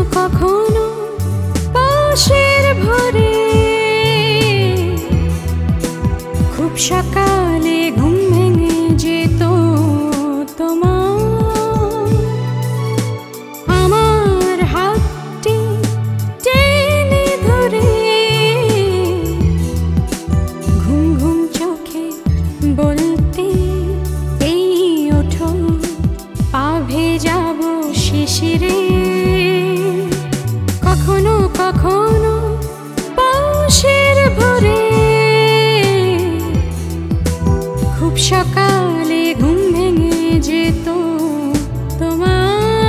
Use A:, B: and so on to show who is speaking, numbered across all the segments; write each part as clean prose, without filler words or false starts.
A: কখনো পাশের ভরে খুব সকালে ঘুম ভেঙে যেত তোমার। আমার হাতটি টেনে ধরে ঘুম ঘুম চোখে বলতে, এই ওঠো পা ভেজাবো শিশিরে। কখনো কখনো পাশের ভরে খুব সকালে ঘুম ভেঙে যেত তোমার।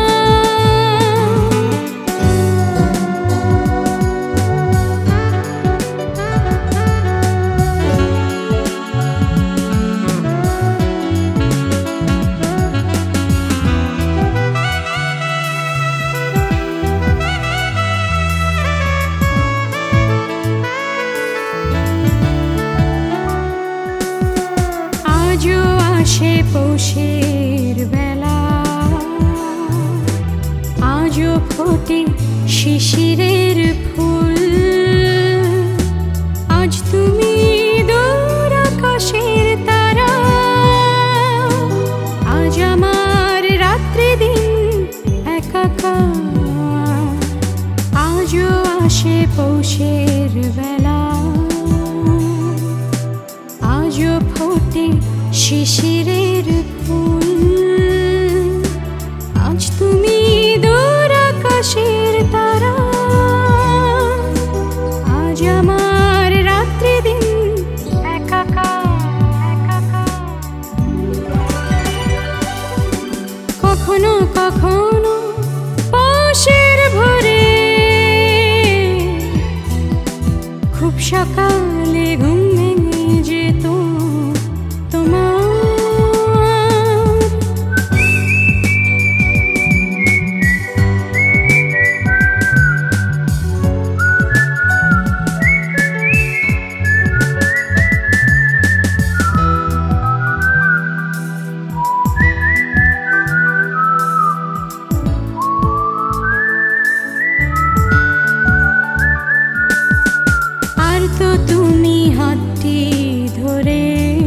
A: আজও আসে পৌষের বেলা, আজও ফোটে শিশিরের ফুল। আজ তুমি দূর আকাশের তারা, আজ আমার রাত্রি দিন একাকার। আজও আসে পৌষের বেলা, আজও ফোটে শিশিরের ফুল। আজ তুমি দূর আকাশের তারা, আজ আমার রাত্রি দিন একাকার। কখনো কখনো পাশের ভরে খুব সকালে ঘুম ভেঙে যেত তোমার। আর তো তুমি হাতটি ধরে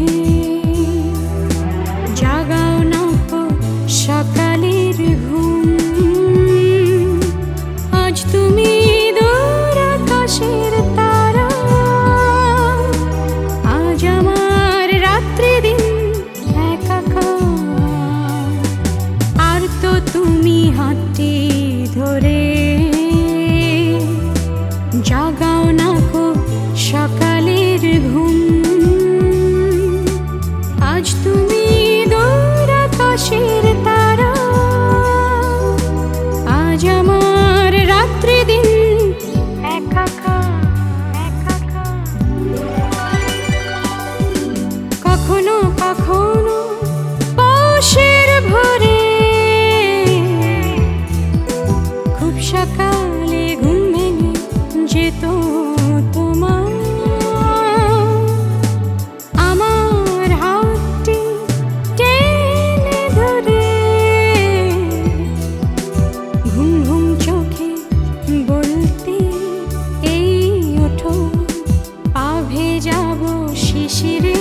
A: জাগাও না তো সকালের ঘুম। আজ তুমি দূর আকাশের তারা, আজ আমার রাত্রি দিন একাকার। আর তো তুমি হাতটি ধরে জাগাও না কো সকালের ঘুম। আজ তুমি দূর আকাশের তারা, আজ আমার রাত্রি দিন একাকার। কখনো কখনো পাশের ভরে খুব সকালে ঘুম ভেঙে যেত তোমার। আমার হাতটি টেনে ধরে ঘুম ঘুম চোখে বলতে, এই ওঠো পা ভেজাবো শিশিরে।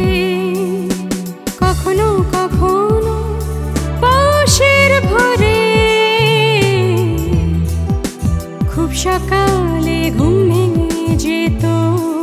A: কখনো কখনো পাশের ভরে খুব সকালে ঘুম ভেঙে যেত।